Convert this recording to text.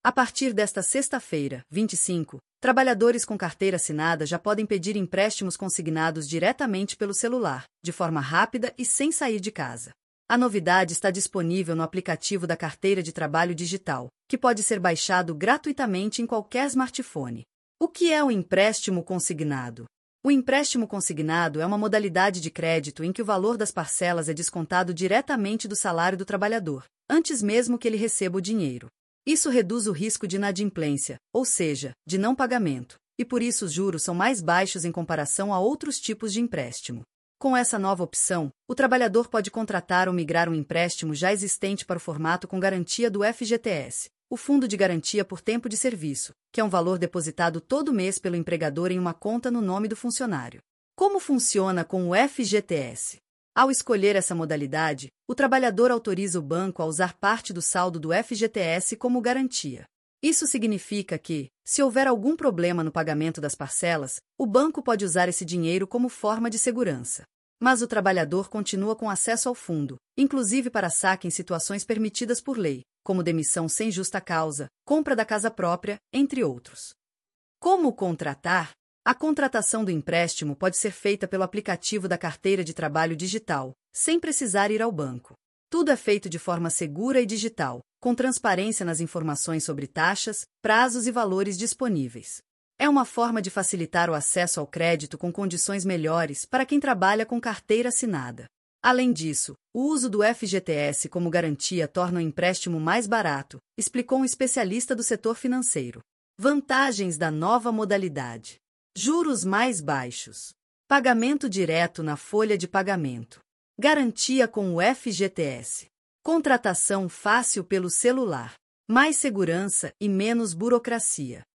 A partir desta sexta-feira, 25, trabalhadores com carteira assinada já podem pedir empréstimos consignados diretamente pelo celular, de forma rápida e sem sair de casa. A novidade está disponível no aplicativo da Carteira de Trabalho Digital, que pode ser baixado gratuitamente em qualquer smartphone. O que é o empréstimo consignado? O empréstimo consignado é uma modalidade de crédito em que o valor das parcelas é descontado diretamente do salário do trabalhador, antes mesmo que ele receba o dinheiro. Isso reduz o risco de inadimplência, ou seja, de não pagamento, e por isso os juros são mais baixos em comparação a outros tipos de empréstimo. Com essa nova opção, o trabalhador pode contratar ou migrar um empréstimo já existente para o formato com garantia do FGTS, o Fundo de Garantia por Tempo de Serviço, que é um valor depositado todo mês pelo empregador em uma conta no nome do funcionário. Como funciona com o FGTS? Ao escolher essa modalidade, o trabalhador autoriza o banco a usar parte do saldo do FGTS como garantia. Isso significa que, se houver algum problema no pagamento das parcelas, o banco pode usar esse dinheiro como forma de segurança. Mas o trabalhador continua com acesso ao fundo, inclusive para saque em situações permitidas por lei, como demissão sem justa causa, compra da casa própria, entre outros. Como contratar? A contratação do empréstimo pode ser feita pelo aplicativo da Carteira de Trabalho Digital, sem precisar ir ao banco. Tudo é feito de forma segura e digital, com transparência nas informações sobre taxas, prazos e valores disponíveis. É uma forma de facilitar o acesso ao crédito com condições melhores para quem trabalha com carteira assinada. Além disso, o uso do FGTS como garantia torna o empréstimo mais barato, explicou um especialista do setor financeiro. Vantagens da nova modalidade: juros mais baixos, pagamento direto na folha de pagamento, garantia com o FGTS, contratação fácil pelo celular, mais segurança e menos burocracia.